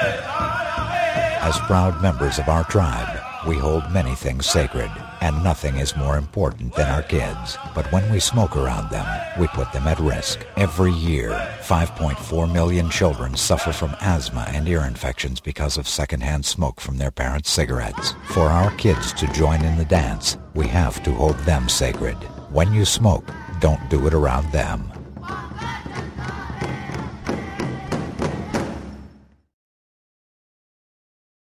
As proud members of our tribe, we hold many things sacred, and nothing is more important than our kids. But when we smoke around them, we put them at risk. Every year, 5.4 million children suffer from asthma and ear infections because of secondhand smoke from their parents' cigarettes. For our kids to join in the dance, we have to hold them sacred. When you smoke, don't do it around them.